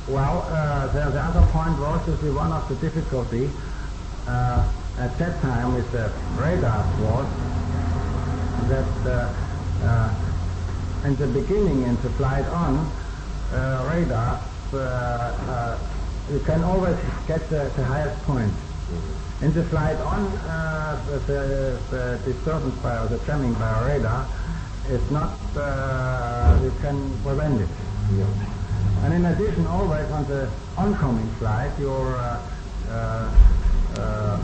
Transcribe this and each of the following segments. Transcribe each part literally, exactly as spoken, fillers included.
well, uh, the, the other point was, you see, one of the difficulty uh, at that time with the radars was that uh, uh, in the beginning, in the flight on, uh, radars, uh, uh, you can always get the, the highest point. Mm-hmm. In the flight on, uh, the, the, the disturbance by, or the jamming by a radar is not, uh, you can prevent it. Yeah. And in addition, always on the oncoming flight, your uh, uh, uh,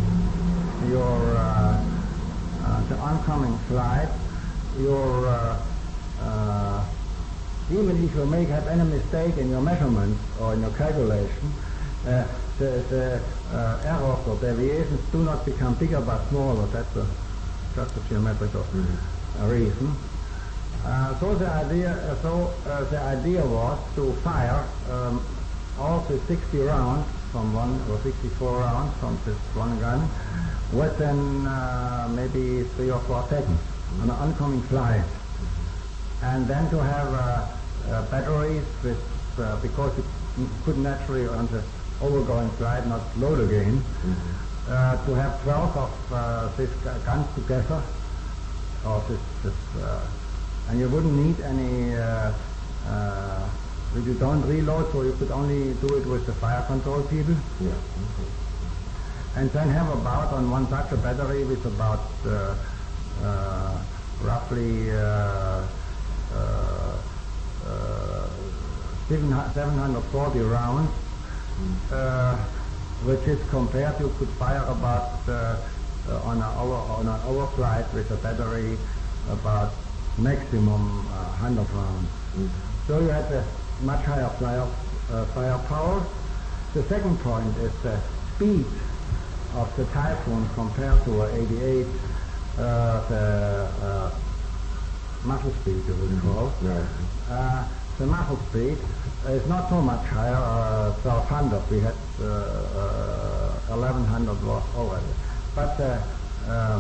your uh, uh, the oncoming flight, your uh, uh, even if you may have any mistake in your measurements or in your calculation, uh, the, the uh, errors or deviations do not become bigger but smaller. That's a, just a geometrical mm-hmm. uh, reason. Uh, so the idea, uh, so uh, the idea was to fire um, all the sixty rounds from one, or sixty-four rounds from this one gun within uh, maybe three or four seconds mm-hmm. on an oncoming flight, and then to have uh, uh, batteries with uh, because you could naturally on the overgoing flight not load again. Mm-hmm. uh, to have twelve of uh, these guns together, or this. this uh, And you wouldn't need any, uh, uh, you don't reload, so you could only do it with the fire control people. Yeah. Okay. And then have about on one such a battery with about uh, uh, roughly uh, uh, uh, seven hundred forty rounds, mm. uh, which is compared, you could fire about uh, uh, on, a over, on an overflight with a battery about maximum uh, one hundred rounds. Mm-hmm. So you had a much higher fire, uh, firepower. The second point is the speed of the Typhoon compared to a eighty-eight, uh, the uh, muzzle speed you would mm-hmm. call. Right. Uh, the muzzle speed is not so much higher, uh, twelve hundred. We had uh, uh, eleven hundred was already. But uh, uh,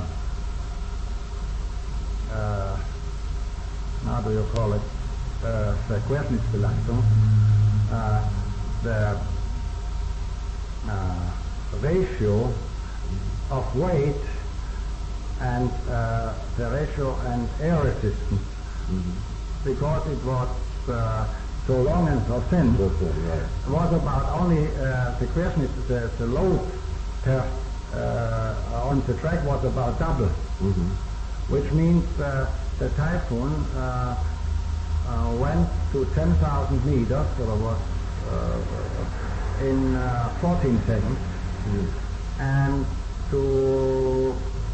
uh, how do you call it, uh, Verquerschnittsbelastung, uh, the uh, ratio of weight and uh, the ratio and air resistance, mm-hmm. because it was uh, so long and so thin, right. was about only uh, the Querschnitt, the, the load per, uh, on the track was about double, mm-hmm. which means uh, the Typhoon uh, uh, went to ten thousand meters, so it was uh, in uh, fourteen seconds, mm. and to,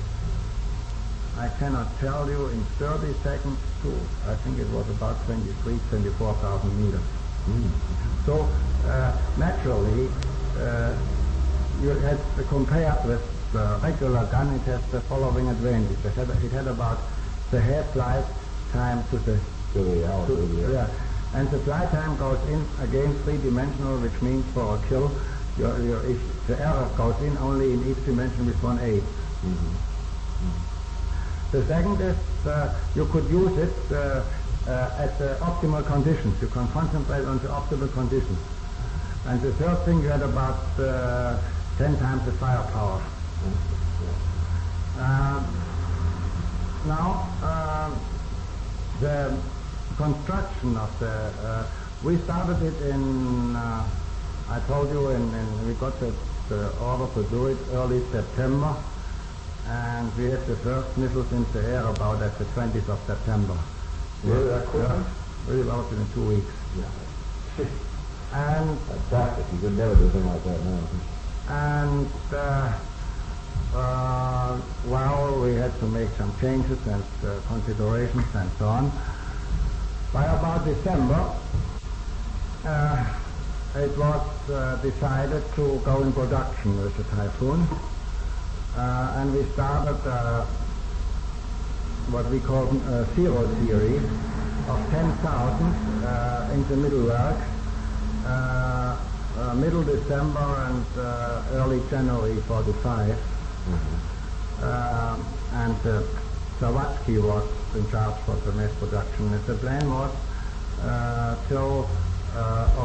I cannot tell you, in thirty seconds to, I think it was about twenty-three, twenty-four thousand meters. Mm. So uh, naturally, uh, you had to compare with the regular gun, it has the following advantage. It had, it had about the half-life time to the, to the hour, to, yeah. yeah. And the flight time goes in again three-dimensional, which means for a kill, your, your, if the error goes in only in each dimension with one eighth. Mm-hmm. Mm-hmm. The second is uh, you could use it uh, uh, at the optimal conditions. You can concentrate on the optimal conditions. And the third thing, you had about uh, ten times the firepower. Mm-hmm. uh, Now, uh, the construction of the, uh, we started it in, uh, I told you, in, in, we got the, the order to do it early September, and we had the first missiles in the air about at the twentieth of September. Really that quick? Yeah, we developed it in two weeks. Yeah. And fantastic, you could never do anything like that now. And, uh, Uh, well, we had to make some changes and uh, considerations and so on. By about December, uh, it was uh, decided to go in production with the Typhoon, uh, and we started uh, what we call a zero series of ten thousand uh, in the middle work, uh, uh, middle December and uh, early January forty-five. Mm-hmm. Uh, and uh, Sawatsky was in charge for the mass production. And the plan was uh, till uh, of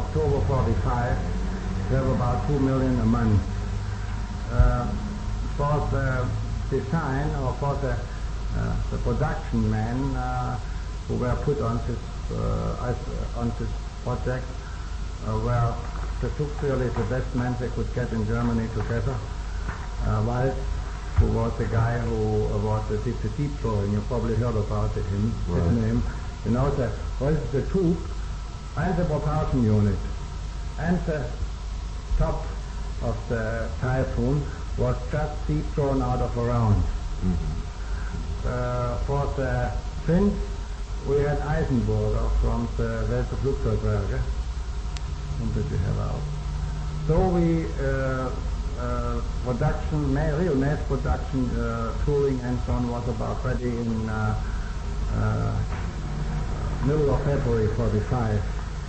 October forty-five, we have about two million a month. Uh, for the design or for the, uh, the production men uh, who were put on this, uh, on this project uh, were they took really the best men they could get in Germany together. Uh, Waltz, who was the guy who uh, was the, did the deep throwing, you probably heard about it, him, right. his name. You know, the, what is the tube and the propulsion unit and the top of the Typhoon was just deep thrown out of a round. Mm-hmm. Uh, for the fins, we had Eisenberger from the Welse Flugzeugwerke. Whom did we have out? So we, uh, uh, production, ma- real mass production, uh, tooling and so on was about ready in uh, uh, middle of February forty-five.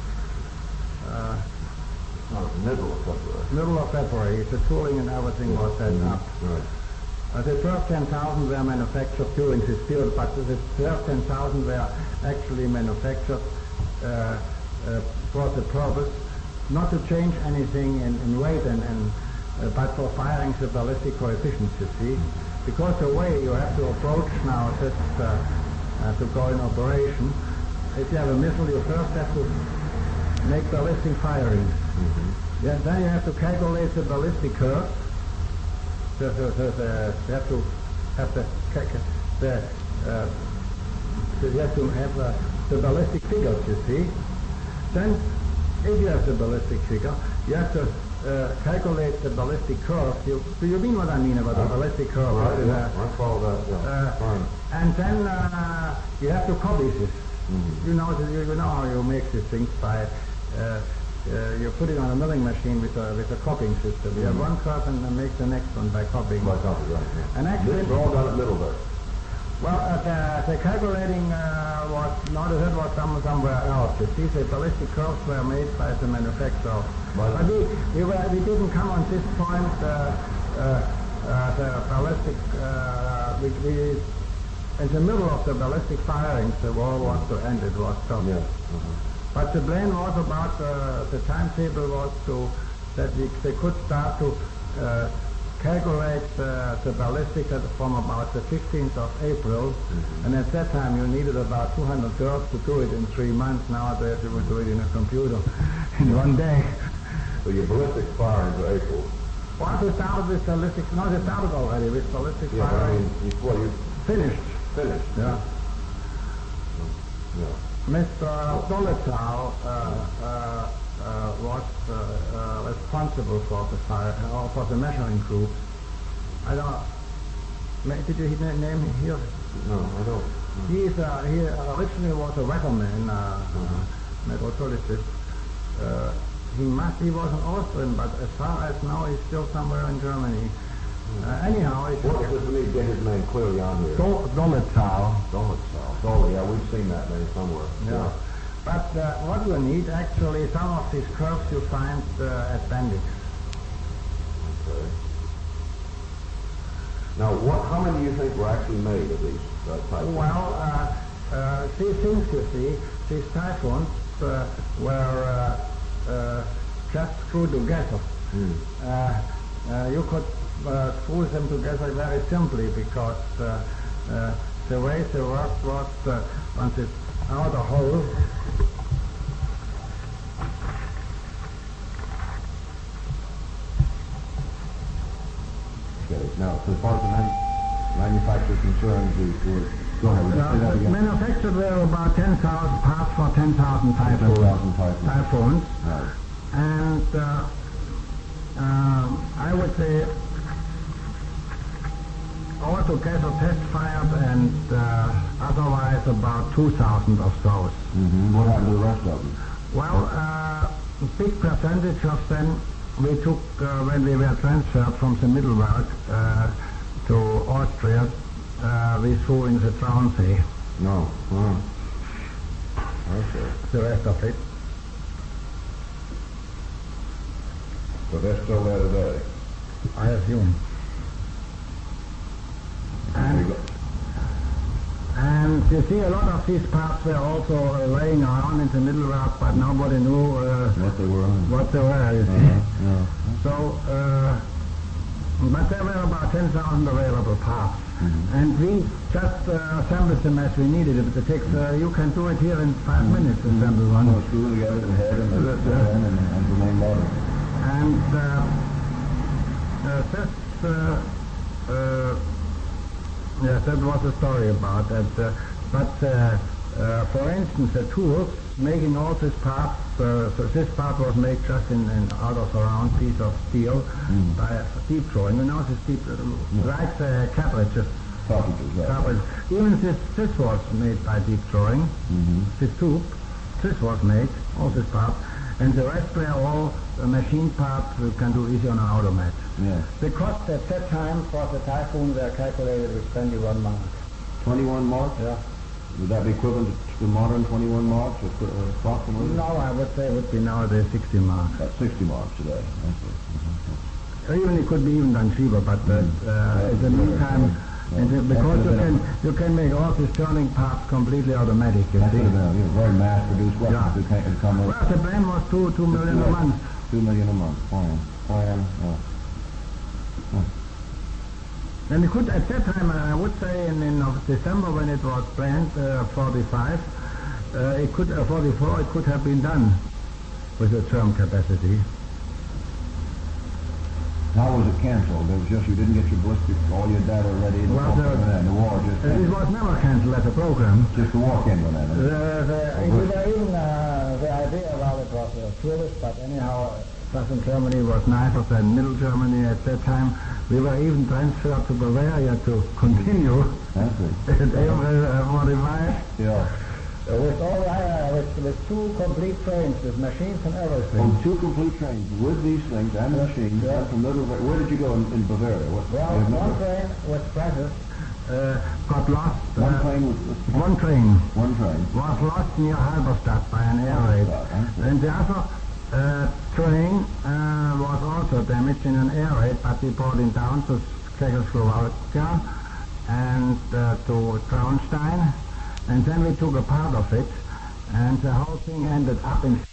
Uh, Oh, middle of February. Middle of February, the tooling and everything was set Mm-hmm. up. Right. Uh, the first ten thousand were manufactured during this period, but the first ten thousand were actually manufactured uh, uh, for the purpose not to change anything in, in weight, and, and uh, but for firing the ballistic coefficients, you see. Because the way you have to approach now this uh, uh, to go in operation, if you have a missile, you first have to make ballistic firing. Mm-hmm. Yeah, then you have to calculate the ballistic curve. The, the, the, the, you have to have the, the, uh, you have to have uh, the ballistic figures, you see. Then, if you have the ballistic figure, you have to uh, calculate the ballistic curve. You, do you mean what I mean about uh, the ballistic curve? Right, yeah, uh, I follow that, yeah. Uh, Fine. And then uh, you have to copy this. Mm-hmm. You know, you, you know how you make these things by uh, uh, you put it on a milling machine with a with a copying system. Mm-hmm. You have one curve and then make the next one by copying. By copy, right. Yeah. And actually, this is all done at Middleburg. Well, uh, the, the calculating uh, was not that was some, somewhere else. You see, the ballistic curves were made by the manufacturer. By but we we, were, we didn't come on this point. Uh, uh, uh, the ballistic uh, we, we in the middle of the ballistic firings, the war was to end. It was stopped. Yeah. Uh-huh. But the plan was about uh, the timetable was to that we, they could start to uh, calculate uh, the ballistic from about the fifteenth of April, mm-hmm. and at that time you needed about two hundred girls to do it in three months. Nowadays you would do it in a computer in one day. So your ballistic firing for April. Well, we started with ballistic. No, they started already with ballistic yeah, firing. I mean, you, well, you finished. Finished. Yeah. Yeah. Mister Dolitau uh, uh, uh, was uh, uh, responsible for the fire, or for the measuring group. I don't. May, did you name him here? No, I don't. No. He is. Uh, he originally was a weatherman, uh, uh-huh. meteorologist. Uh, he must. He was an Austrian, but as far as now, he's still somewhere in Germany. Uh, anyhow, it's what was me get his name clearly on here? Do- Dolitau. Dolitau. Dolly, yeah, we've seen that name somewhere. Yeah. yeah. But uh, what you need, actually, some of these curves you find uh, at Bendix. Okay. Now, what? How many do you think were actually made of these uh, types? Well, uh, uh, these things you see, these Typhoons uh, were uh, uh, just screwed together. Mm. Uh, uh, you could uh, screw them together very simply because uh, uh, the way they worked was uh, on this outer hole. Okay. Now, so as far as the man- manufacturer is concerned, we, we're, go ahead. We'll say that Uh, again. manufactured were about ten thousand parts for ten thousand Typhoons. ten thousand Typhoons. Typhoons. Right. And uh, um, I would say altogether test fired and uh, otherwise about two thousand of those. Mm-hmm. What happened to the rest of them? Well, uh, a big percentage of them we took uh, when we were transferred from the Mittelwerk uh, to Austria. Uh, we threw in the Traunsee. No. Oh. Okay. The rest of it. So they're still there today? I assume. And, and you see, a lot of these parts were also uh, laying around in the Mittelwerk, but nobody knew uh, what they were. whatsoever, you see. Uh, yeah. So, uh, but there were about ten thousand available parts. Mm-hmm. And we just uh, assembled them as we needed it. It takes, uh, you can do it here in five Mm-hmm. minutes, assemble one. So screw together the head and the That's tail right. end and, and the main motor. And uh, uh, this, uh, uh, yes, that was the story about that. Uh, but uh, uh, for instance, the tools making all these parts, uh, so this part was made just in, in out of a round piece of steel Mm. by a deep drawing. You know, this deep, uh, like the cartridges. Cartridges, right. Cartridge. Even this, this was made by deep drawing. Mm-hmm. This tube, this was made, all this part, and the rest were all uh, machine parts you can do easy on an automat. Yeah. The cost at that time for the Typhoon were calculated with twenty-one marks. twenty-one marks? Yeah. Would that be equivalent to the modern twenty-one marks, or uh, approximately? No, I would say it would be nowadays sixty marks. About sixty marks today. I see. Or even it could be even done cheaper, but uh, uh, in the meantime, Yeah. in the, because you That's can a- you can make all these turning parts completely automatic. You That see. would have been a very mass-produced weapon. Yeah. It can't come with Well, the plan was two two million a month. two million a month. Plan. Plan. Yeah. And it could, at that time, I would say in, in of December when it was planned, uh, forty-five, uh, it could, uh, forty-four, it could have been done with a term capacity. How was it canceled? It was just you didn't get your ballistic, all your data ready, and Well, the, the- and the war just Uh, it ended. was never cancelled as a program. Just the war came to an end. The, the, it was even, uh, the idea about it was uh, foolish, but anyhow, Southern Germany was nicer than Middle Germany at that time. We were even transferred to Bavaria to continue That's it. at April uh, forty-five. Yeah. Uh, with all uh, with, with two complete trains, with machines and everything. On two complete trains with these things and machines. Yeah. From Little, where did you go in, in Bavaria? What, Well, you one remember? train with presses uh, got lost. One uh, plane with, with One train one train. was lost near Halberstadt by an air raid, Halberstadt, huh? and the other uh, train uh, was also damaged in an air raid, but we brought it down to Czechoslovakia and uh, to Traunstein, and then we took a part of it, and the whole thing ended up in